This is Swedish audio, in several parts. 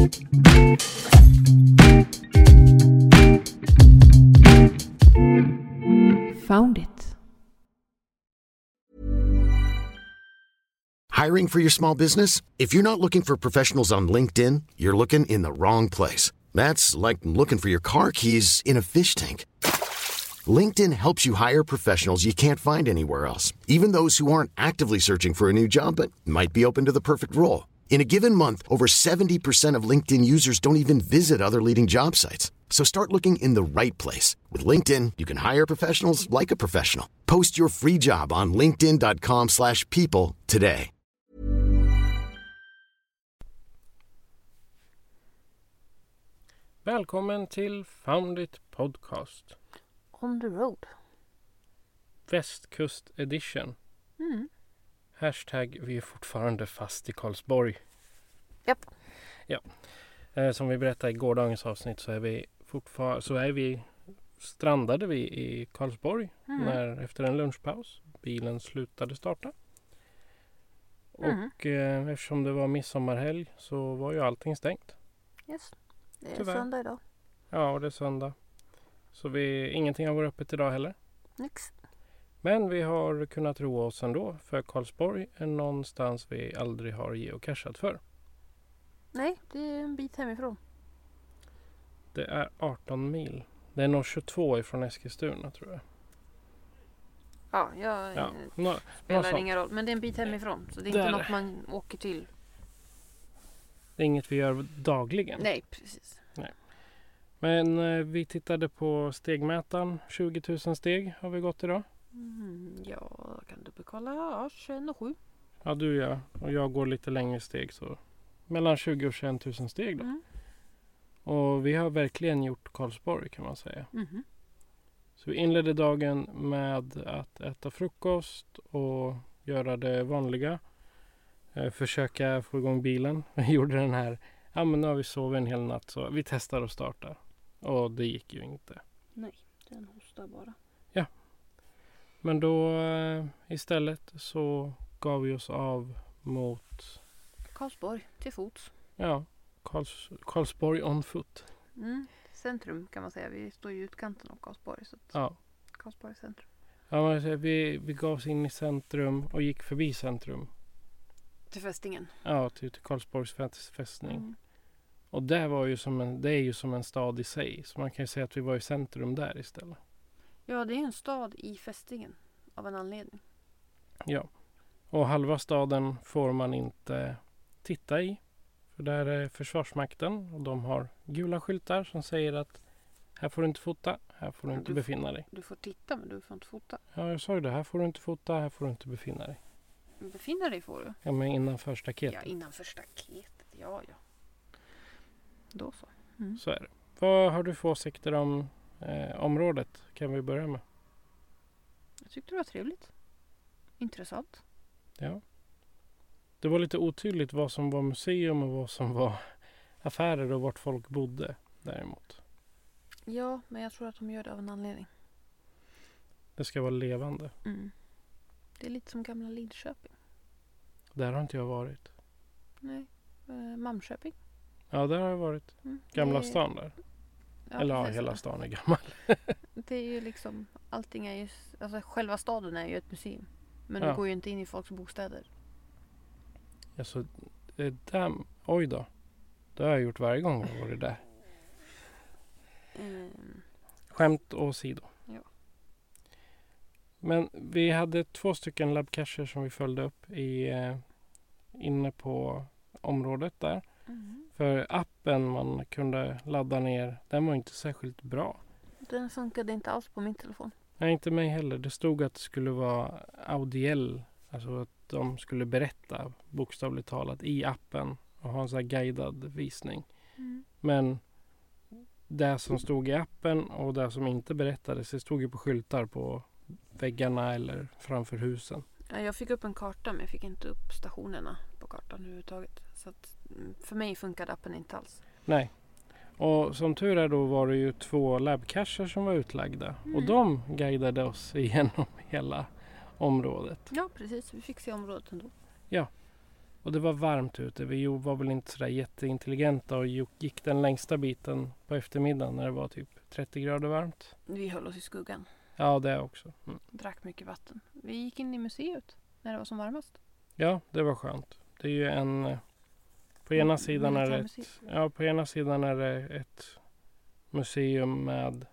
Found it. Hiring for your small business? If you're not looking for professionals on LinkedIn, you're looking in the wrong place. That's like looking for your car keys in a fish tank. LinkedIn helps you hire professionals you can't find anywhere else, even those who aren't actively searching for a new job but might be open to the perfect role. In a given month, over 70% of LinkedIn users don't even visit other leading job sites. So start looking in the right place. With LinkedIn, you can hire professionals like a professional. Post your free job on linkedin.com/people today. Välkommen till Found It Podcast. On the road. Västkust edition. Hashtag vi är fortfarande fast i Karlsborg. Japp. Ja. Som vi berättade i gårdagens avsnitt så är vi strandade vi i Karlsborg efter en lunchpaus. Bilen slutade starta. Och eftersom det var midsommarhelg så var ju allting stängt. Yes. Det är Tyvärr. söndag idag. Ja, och det är söndag. Så ingenting har varit öppet idag heller. Nix. Men vi har kunnat roa oss ändå, för Karlsborg är någonstans vi aldrig har geocachat för. Nej, det är en bit hemifrån. Det är 18 mil. Det är nog 22 ifrån Eskilstuna, tror jag. Ja, spelar ingen roll. Men det är en bit hemifrån. Så det är inte något man åker till. Det är inget vi gör dagligen. Nej, precis. Nej. Men vi tittade på stegmätaren. 20 000 steg har vi gått idag. Ja, kan du bekolla? Ja, 21,7. Ja, du ja. Och jag går lite längre steg. Så mellan 20 och 21 000 steg då. Och vi har verkligen gjort Karlsborg, kan man säga. Så vi inledde dagen med att äta frukost och göra det vanliga. Försöka få igång bilen. Vi gjorde den här. Ja, men nu har vi sovit en hel natt så vi testar att starta. Och det gick ju inte. Nej, den hostar bara. Ja. Men då istället så gav vi oss av mot Karlsborg, till fots. Ja, Karlsborg on foot. Centrum kan man säga. Vi står i utkanten av Karlsborg. Så Ja. Karlsborg centrum. Ja, vi gav oss in i centrum och gick förbi centrum. Till fästingen. Ja, till Karlsborgs fästning. Och det är ju som en stad i sig. Så man kan ju säga att vi var i centrum där istället. Ja, det är en stad i fästingen. Av en anledning. Ja. Och halva staden får man inte titta i. För där är Försvarsmakten. Och de har gula skyltar som säger att här får du inte fota. Här får du inte befinna dig. Du får titta, men du får inte fota. Ja, jag sa ju det. Här får du inte fota. Här får du inte befinna dig. Befinna dig får du. Ja, men innanför staketet. Ja, innanför staketet. Ja. Då så. Så är det. Vad har du för åsikter om området? Kan vi börja med? Jag tyckte det var trevligt. Intressant. Ja. Det var lite otydligt vad som var museum och vad som var affärer och vart folk bodde däremot. Ja, men jag tror att de gör det av en anledning. Det ska vara levande. Det är lite som gamla Lidköping. Där har inte jag varit. Nej, Malmköping. Ja, där har jag varit. Gamla stan där. Ja, eller ja, hela stan är gammal. Det är ju liksom, allting är ju, alltså själva staden är ju ett museum. Men Ja. du går ju inte in i folks bostäder. Alltså, oj då. Det har jag gjort varje gång jag varit där. Skämt åsido. Ja. Men vi hade 2 stycken labcacher som vi följde upp inne på området där. För appen man kunde ladda ner, den var inte särskilt bra. Den funkade inte alls på min telefon. Nej, inte mig heller. Det stod att det skulle vara audiell. Alltså att de skulle berätta bokstavligt talat i appen och ha en sån här guidad visning. Men det som stod i appen och det som inte berättades, det stod ju på skyltar på väggarna eller framför husen. Ja, jag fick upp en karta men jag fick inte upp stationerna på kartan överhuvudtaget. Så att, för mig funkade appen inte alls. Nej. Och som tur är då var det ju 2 labcacher som var utlagda. Och de guidade oss igenom hela området. Ja, precis. Vi fick se området ändå. Ja. Och det var varmt ute. Vi var väl inte sådär jätteintelligenta och gick den längsta biten på eftermiddagen när det var typ 30 grader varmt. Vi höll oss i skuggan. Ja, det också. Drack mycket vatten. Vi gick in i museet när det var som varmast. Ja, det var skönt. Det är ju en... På ena sidan är det ett museum med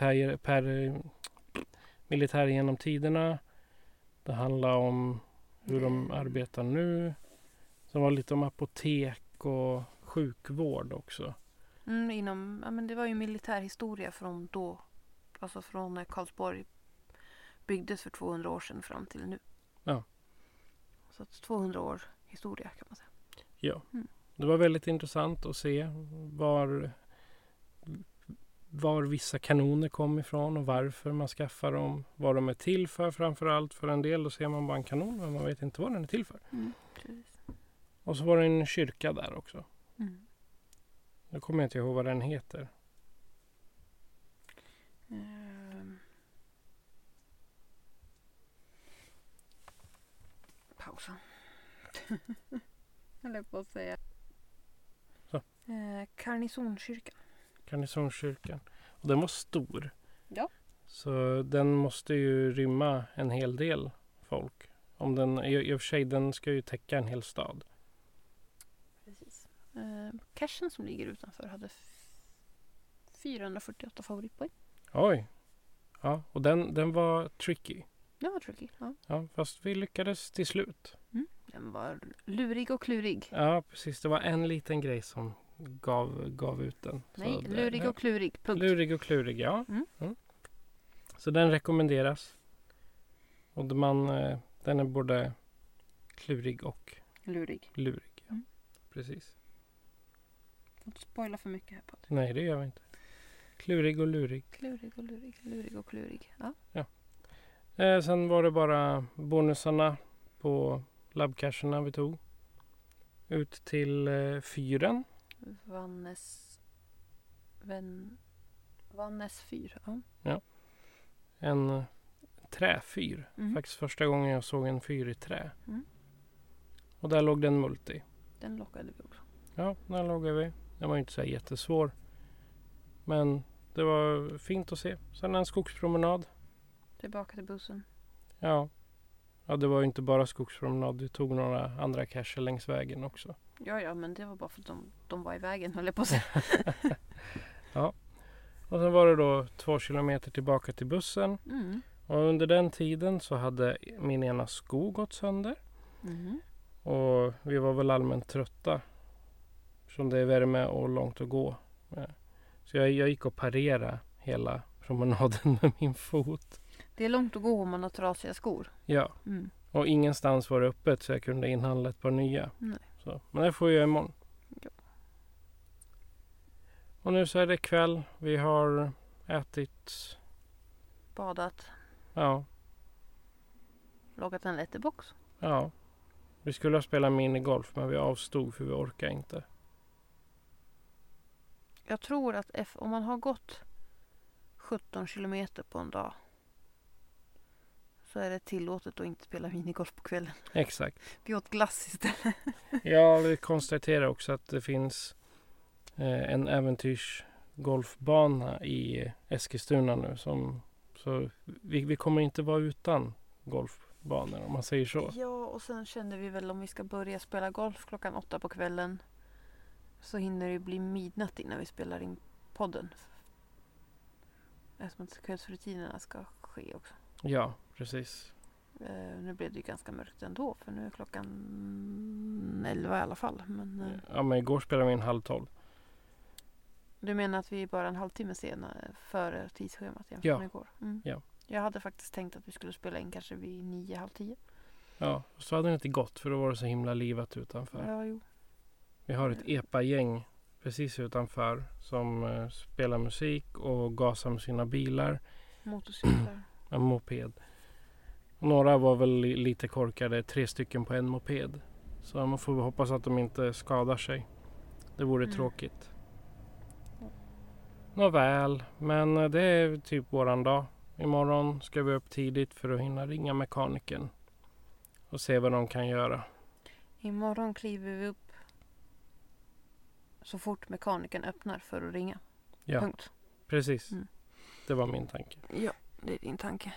militär genom tiderna. Det handlar om hur de arbetar nu. Så var lite om apotek och sjukvård också. Men det var ju militärhistoria från då. Alltså från när Karlsborg byggdes för 200 år sedan fram till nu. Ja. Så att 200 år historia kan man säga. Ja. Det var väldigt intressant att se var vissa kanoner kom ifrån och varför man skaffar dem. Vad de är till för framförallt. För en del då ser man bara en kanon men man vet inte vad den är till för. Precis. Och så var det en kyrka där också. Mm. Nu kommer jag inte ihåg vad den heter. Pausa. Jag höll på att säga. Så. Karnisonskyrkan. Karnisonskyrkan. Och den var stor. Ja. Så den måste ju rymma en hel del folk. Om den, i och för sig, den ska ju täcka en hel stad. Precis. Cashen som ligger utanför hade 448 favoritpoäng. Oj. Ja, och den var tricky. Det var tricky. Ja. Ja, fast vi lyckades till slut. Den var lurig och klurig. Ja, precis. Det var en liten grej som gav ut den. Nej, Så lurig och klurig. Punkt. Lurig och klurig, ja. Mm. Så den rekommenderas. Och den är både klurig och Lurig. lurig. Ja. Precis. Får inte spoila för mycket här, Patrik. Nej, det gör vi inte. Klurig och lurig. Klurig och lurig. Lurig och klurig. Ja. Sen var det bara bonusarna på labbcacherna vi tog. Ut till fyren. Vannes fyr. Ja. Ja. En träfyr. Faktiskt första gången jag såg en fyr i trä. Och där låg den multi. Den lockade vi också. Ja, där låg vi. Den var inte så här jättesvår. Men det var fint att se. Sen en skogspromenad. Tillbaka till bussen. Ja, det var ju inte bara skogspromenad. Vi tog några andra cacher längs vägen också. Ja, men det var bara för att de var i vägen, höll jag på att säga. Ja. Och sen var det då 2 kilometer tillbaka till bussen. Och under den tiden så hade min ena sko gått sönder. Och vi var väl allmänt trötta. Som det är värme och långt att gå. Så jag gick och parerade hela promenaden med min fot. Det är långt att gå om man har trasiga skor. Ja. Och ingenstans var det öppet så jag kunde inhandla ett par nya. Nej. Så. Men det får jag imorgon. Ja. Och nu så är det kväll. Vi har ätit. Badat. Ja. Loggat en letterbox. Ja. Vi skulle ha spelat minigolf men vi avstod för vi orkar inte. Jag tror att om man har gått 17 kilometer på en dag så är det tillåtet att inte spela minigolf på kvällen. Exakt. Vi åt glass istället. Ja, vi konstaterar också att det finns en äventyrsgolfbana i Eskilstuna nu. Så vi kommer inte vara utan golfbanor om man säger så. Ja, och sen kände vi väl om vi ska börja spela golf 8 på kvällen så hinner det bli midnatt innan vi spelar in podden. Eftersom att kvällsrutinerna ska ske också. Ja, precis. Nu blev det ju ganska mörkt ändå för nu är klockan 11 i alla fall. Men, ja, men igår spelade vi 11:30. Du menar att vi är bara en halvtimme senare före tidsschemat ja. Från igår? Ja. Jag hade faktiskt tänkt att vi skulle spela in kanske vid 9:30. Ja, så hade det inte gått för då var det så himla livat utanför. Ja, jo. Vi har ett epa-gäng precis utanför som spelar musik och gasar med sina bilar. Motorcyklar. En moped. Några var väl lite korkade, 3 stycken på en moped. Så man får hoppas att de inte skadar sig. Det vore tråkigt. Nåväl, men det är typ våran dag. Imorgon ska vi upp tidigt för att hinna ringa mekaniken och se vad de kan göra. Imorgon kliver vi upp så fort mekanikern öppnar för att ringa. Ja, Punkt. precis. Det var min tanke. Ja, det är din tanke.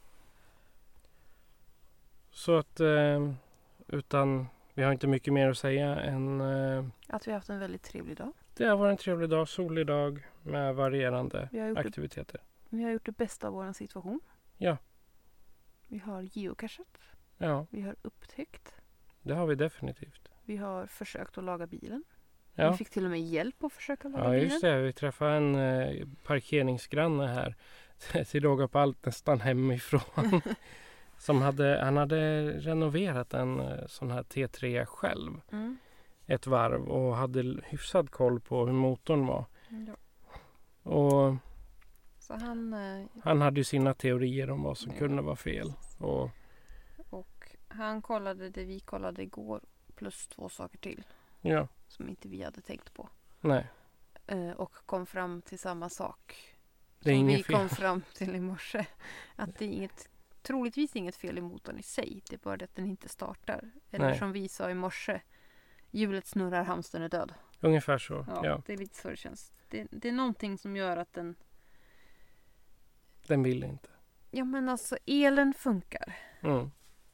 Så att utan vi har inte mycket mer att säga än Att vi har haft en väldigt trevlig dag. det har varit en trevlig dag, solig dag med varierande aktiviteter. Vi har gjort det bästa av vår situation. Ja. Vi har geocachat. Ja, Vi har upptäckt. det har vi definitivt. Vi har försökt att laga bilen. Ja, Vi fick till och med hjälp att försöka laga ja bilen. just det. Vi träffade en parkeringsgranne här till råga på allt nästan hemifrån. Han hade renoverat en sån här T3 själv ett varv och hade hyfsad koll på hur motorn var. Ja. Och Så han hade ju sina teorier om vad som kunde vara fel. Och han kollade det vi kollade igår plus 2 saker till ja, som inte vi hade tänkt på. nej. Och kom fram till samma sak Det är som inget vi fel. kom fram till i morse. Att det är troligtvis inget fel i motorn i sig. Det är bara det att den inte startar. Eller Nej. som vi sa i morse, hjulet snurrar, hamstern är död. Ungefär så, Ja, ja. det är lite så det känns. Det är någonting som gör att den... Den vill inte. Ja men alltså elen funkar. Mm.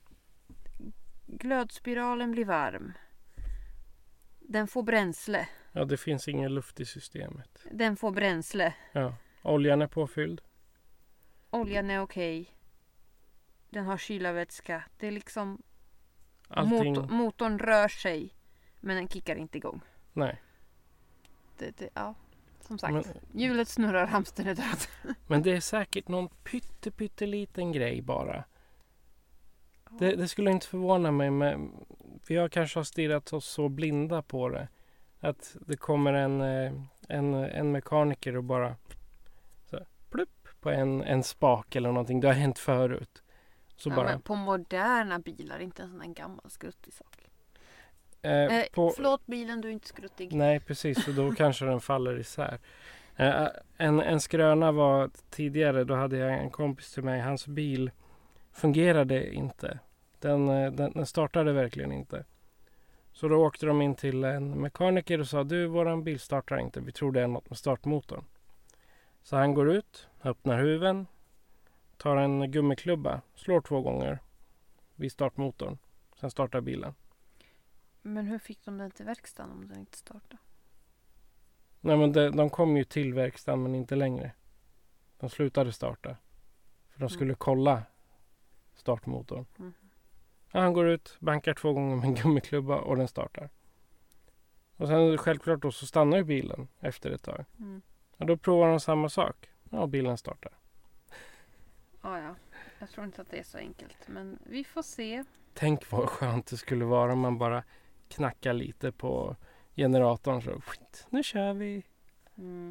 Glödspiralen blir varm. Den får bränsle. Ja, det finns ingen luft i systemet. Den får bränsle. Ja. Oljan är påfylld. Oljan är okej. Den har kylarvätska. Det är liksom... Allting... Motorn rör sig. Men den kickar inte igång. Nej. Ja, som sagt. Men, Hjulet snurrar, hamstern är död. men det är säkert någon pytteliten grej bara. Det skulle inte förvåna mig, men vi har kanske stirrat oss så blinda på det. Att det kommer en mekaniker och bara så, plupp på en spak eller någonting. Det har hänt förut. Så Ja, bara, men på moderna bilar, inte en sån här gammal skruttig sak. Förlåt bilen, du är inte skruttig. Nej, precis. Så då kanske den faller isär. En skröna var tidigare, då hade jag en kompis till mig. Hans bil fungerade inte. Den startade verkligen inte. Så då åkte de in till en mekaniker och sa, du, våran bil startar inte. Vi tror det är något med startmotorn. Så han går ut, öppnar huven, tar en gummiklubba, slår 2 gånger vid startmotorn. Sen startar bilen. Men hur fick de den till verkstaden om den inte startade? Nej, men de kom ju till verkstaden men inte längre. De slutade starta. För de skulle kolla startmotorn. Mm. Ja, han går ut, bankar 2 gånger med en gummiklubba och den startar. Och sen självklart då så stannar ju bilen efter ett tag. Mm. Och då provar de samma sak. Ja, bilen startar. Ja. Jag tror inte att det är så enkelt. Men vi får se. Tänk vad skönt det skulle vara om man bara knackar lite på generatorn så skit, nu kör vi. Mm.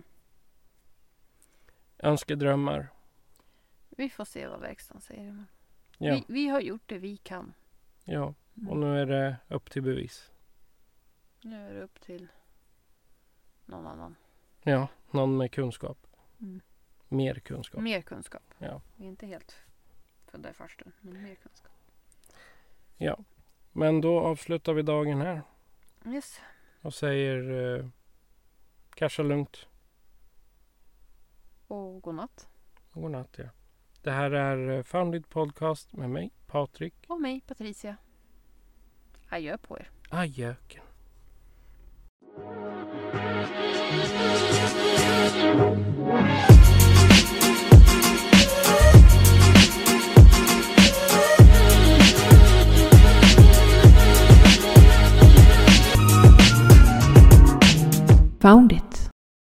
Önskedrömmar. Vi får se vad verkstaden säger. Ja. Vi har gjort det vi kan. Ja, och nu är det upp till bevis. Nu är det upp till någon annan. Ja, någon med kunskap. Mm. Mer kunskap. Mer kunskap. Ja. Vi är inte helt födda i farstun, men mer kunskap. Ja, men då avslutar vi dagen här Yes. och säger casha lugnt Och godnatt. och godnatt. Ja. Det här är Founded Podcast med mig, Patrik. Och mig, Patricia. Adjö på er. Adjöken. Found it.